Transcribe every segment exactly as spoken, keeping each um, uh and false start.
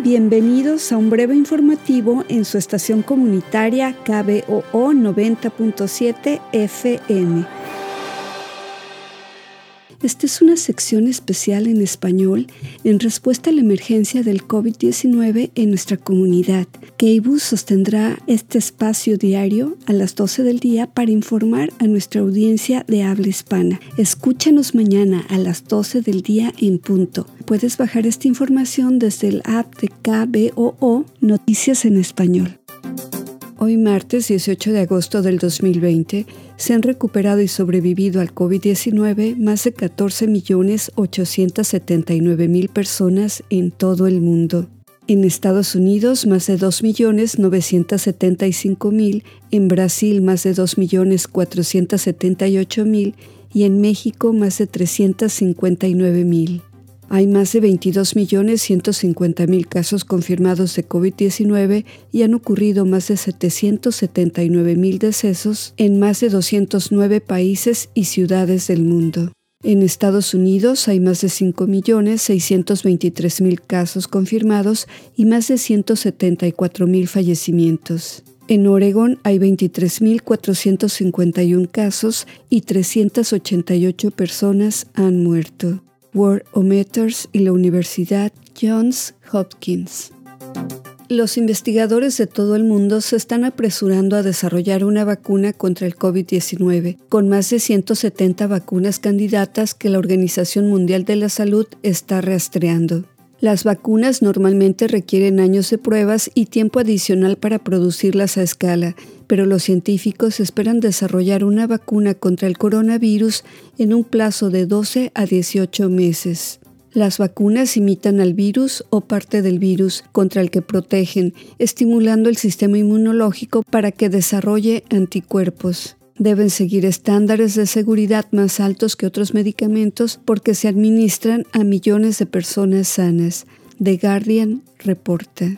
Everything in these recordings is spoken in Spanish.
Bienvenidos a un breve informativo en su estación comunitaria K B O O noventa punto siete F M. Esta es una sección especial en español en respuesta a la emergencia del COVID diecinueve en nuestra comunidad. K B U sostendrá este espacio diario a las doce del día para informar a nuestra audiencia de habla hispana. Escúchanos mañana a las doce del día en punto. Puedes bajar esta información desde el app de K B O O Noticias en Español. Hoy martes dieciocho de agosto del dos mil veinte se han recuperado y sobrevivido al COVID diecinueve más de catorce millones ochocientos setenta y nueve mil personas en todo el mundo. En Estados Unidos más de dos millones novecientos setenta y cinco mil, en Brasil más de dos millones cuatrocientos setenta y ocho mil y en México más de trescientos cincuenta y nueve mil. Hay más de veintidós millones ciento cincuenta mil casos confirmados de COVID diecinueve y han ocurrido más de setecientos setenta y nueve mil decesos en más de doscientos nueve países y ciudades del mundo. En Estados Unidos hay más de cinco millones seiscientos veintitrés mil casos confirmados y más de ciento setenta y cuatro mil fallecimientos. En Oregón hay veintitrés mil cuatrocientos cincuenta y uno casos y trescientas ochenta y ocho personas han muerto. Worldometers y la Universidad Johns Hopkins. Los investigadores de todo el mundo se están apresurando a desarrollar una vacuna contra el COVID diecinueve, con más de ciento setenta vacunas candidatas que la Organización Mundial de la Salud está rastreando. Las vacunas normalmente requieren años de pruebas y tiempo adicional para producirlas a escala, pero los científicos esperan desarrollar una vacuna contra el coronavirus en un plazo de doce a dieciocho meses. Las vacunas imitan al virus o parte del virus contra el que protegen, estimulando el sistema inmunológico para que desarrolle anticuerpos. Deben seguir estándares de seguridad más altos que otros medicamentos porque se administran a millones de personas sanas. The Guardian reporta.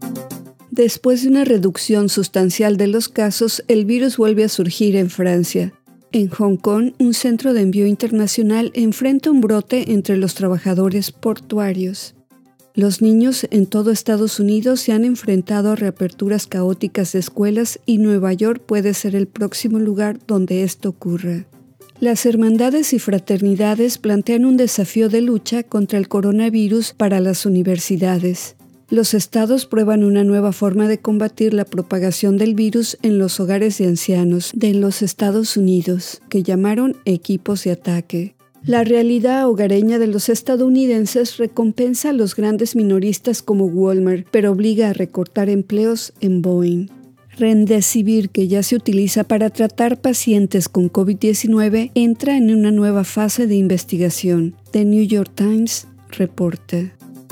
Después de una reducción sustancial de los casos, el virus vuelve a surgir en Francia. En Hong Kong, un centro de envío internacional enfrenta un brote entre los trabajadores portuarios. Los niños en todo Estados Unidos se han enfrentado a reaperturas caóticas de escuelas y Nueva York puede ser el próximo lugar donde esto ocurra. Las hermandades y fraternidades plantean un desafío de lucha contra el coronavirus para las universidades. Los estados prueban una nueva forma de combatir la propagación del virus en los hogares de ancianos de los Estados Unidos, que llamaron equipos de ataque. La realidad hogareña de los estadounidenses recompensa a los grandes minoristas como Walmart, pero obliga a recortar empleos en Boeing. Remdesivir, que ya se utiliza para tratar pacientes con COVID diecinueve, entra en una nueva fase de investigación. The New York Times reporta.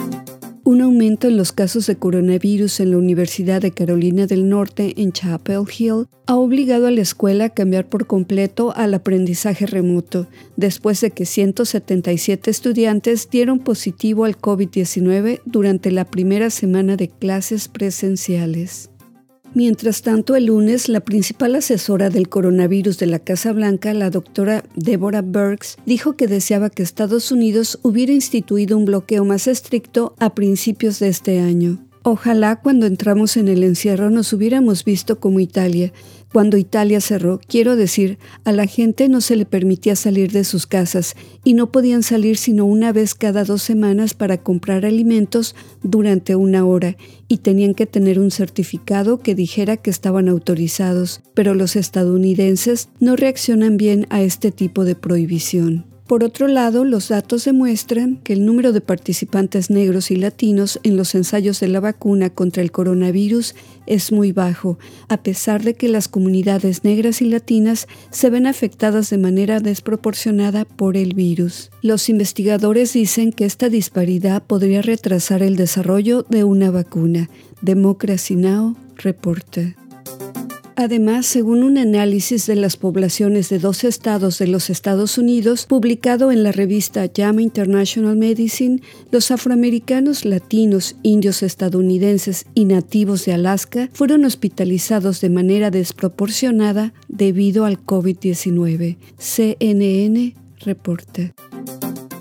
Un aumento en los casos de coronavirus en la Universidad de Carolina del Norte en Chapel Hill ha obligado a la escuela a cambiar por completo al aprendizaje remoto, después de que ciento setenta y siete estudiantes dieron positivo al COVID diecinueve durante la primera semana de clases presenciales. Mientras tanto, el lunes, la principal asesora del coronavirus de la Casa Blanca, la doctora Deborah Birx, dijo que deseaba que Estados Unidos hubiera instituido un bloqueo más estricto a principios de este año. Ojalá cuando entramos en el encierro nos hubiéramos visto como Italia. Cuando Italia cerró, quiero decir, a la gente no se le permitía salir de sus casas y no podían salir sino una vez cada dos semanas para comprar alimentos durante una hora y tenían que tener un certificado que dijera que estaban autorizados, pero los estadounidenses no reaccionan bien a este tipo de prohibición. Por otro lado, los datos demuestran que el número de participantes negros y latinos en los ensayos de la vacuna contra el coronavirus es muy bajo, a pesar de que las comunidades negras y latinas se ven afectadas de manera desproporcionada por el virus. Los investigadores dicen que esta disparidad podría retrasar el desarrollo de una vacuna. Democracy Now! Reporta. Además, según un análisis de las poblaciones de doce estados de los Estados Unidos, publicado en la revista JAMA International Medicine, los afroamericanos, latinos, indios estadounidenses y nativos de Alaska fueron hospitalizados de manera desproporcionada debido al COVID diecinueve. C N N reporta.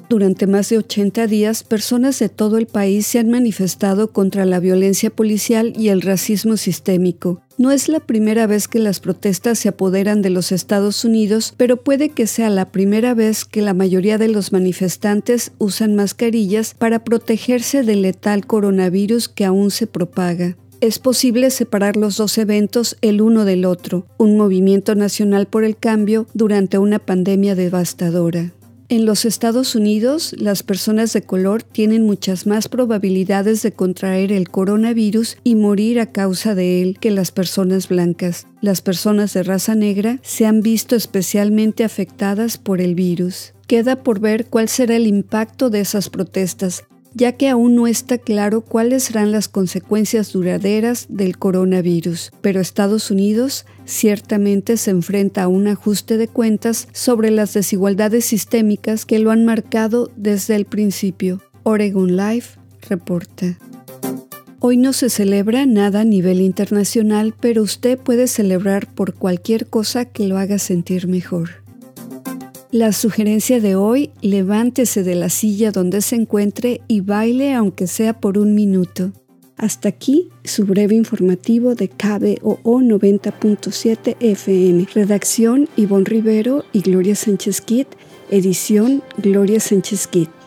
Durante más de ochenta días, personas de todo el país se han manifestado contra la violencia policial y el racismo sistémico. No es la primera vez que las protestas se apoderan de los Estados Unidos, pero puede que sea la primera vez que la mayoría de los manifestantes usan mascarillas para protegerse del letal coronavirus que aún se propaga. Es posible separar los dos eventos el uno del otro, un movimiento nacional por el cambio durante una pandemia devastadora. En los Estados Unidos, las personas de color tienen muchas más probabilidades de contraer el coronavirus y morir a causa de él que las personas blancas. Las personas de raza negra se han visto especialmente afectadas por el virus. Queda por ver cuál será el impacto de esas protestas, ya que aún no está claro cuáles serán las consecuencias duraderas del coronavirus. Pero Estados Unidos ciertamente se enfrenta a un ajuste de cuentas sobre las desigualdades sistémicas que lo han marcado desde el principio. Oregon Live reporta. Hoy no se celebra nada a nivel internacional, pero usted puede celebrar por cualquier cosa que lo haga sentir mejor. La sugerencia de hoy: levántese de la silla donde se encuentre y baile aunque sea por un minuto. Hasta aquí su breve informativo de K B O O noventa punto siete F M. Redacción: Ivonne Rivero y Gloria Sánchez Kit. Edición: Gloria Sánchez Kit.